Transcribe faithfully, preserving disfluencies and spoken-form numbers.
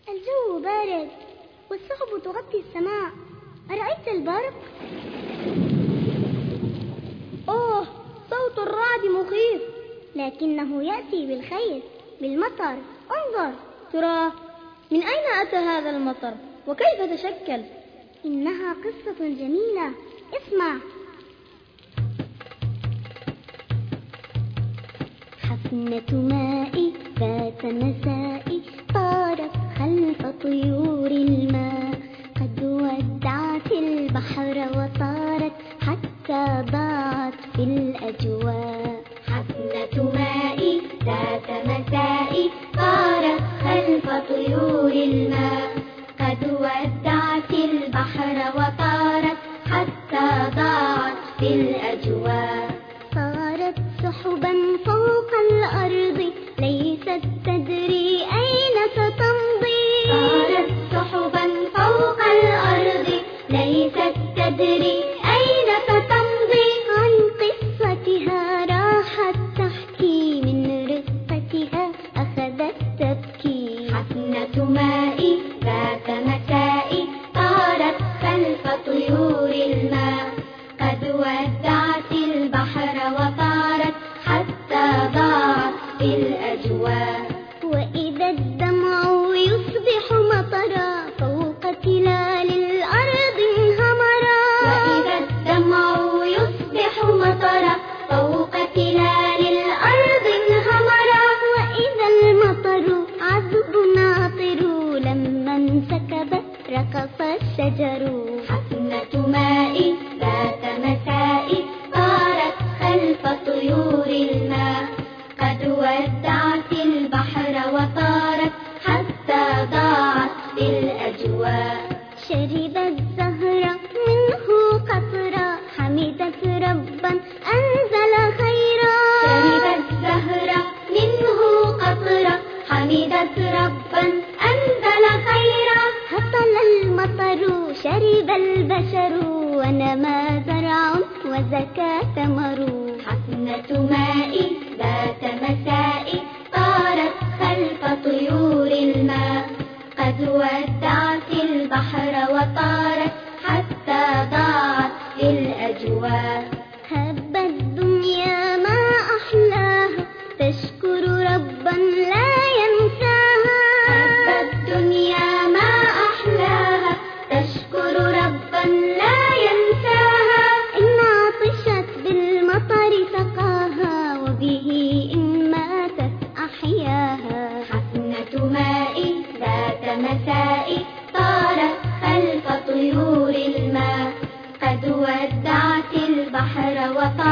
الجو بارد والسحب تغطي السماء. أرأيت البرق؟ أوه، صوت الرعد مخيف، لكنه يأتي بالخير، بالمطر. انظر. ترى من أين أتى هذا المطر وكيف تشكل؟ إنها قصة جميلة، اسمع. حفنة ماء ذات مساء طارت خلف طيور الماء، قد ودعت البحر وطارت حتى ضاعت في الأجواء. حفنة ماء ذات مساء طارت خلف طيور الماء، قد ودعت البحر وطارت حتى ضاعت في الأجواء. صارت سحبا فوق الأرض ليست تدري أين ستمضي. صارت سحبا فوق الأرض ليست تدري أين ستمضي. عن قصتها راحت تحكي، من رقتها أخذت تبكي. حفنة ماء ذات مساء طارت خلف طيور الماء، قد ودعت البحر وطارت حتى ضاعت في الأجواء. وإذا الدمع يصبح مطرا فوق تلال الأرض انهمرا. وإذا الدمع يصبح مطرا فوق تلال الأرض انهمرا. وإذا المطر عذب عاطر لما انسكبت رقص الشجر. حفنة ماء ذات مساء طارت خلف طيور الماء، قد ودعت البحر وطارت حتى ضاعت في الأجواء. شربت زهرة منه قطرة حمدت ربا أنزل خيرا. شربت زهرة منه قطرة حمدت ربا أنزل خيرا. هطل المطر شرب البشر ونما زرع وزكى ثمر. حفنة ماء ذات مساء طارت خلف طيور الماء، قد ودعت البحر وطارت حتى ضاعت في الأجواء. هب الدنيا ما أحلاها تشكر ربا لا ينساها. هب الدنيا ما أحلاها تشكر ربا لا ينساها. إن عطشت بالمطر سقاها وبه إن ماتت أحياها. حفنة ماء ذات مساء طارت خلف طيور الماء، قد ودعت البحر وطارت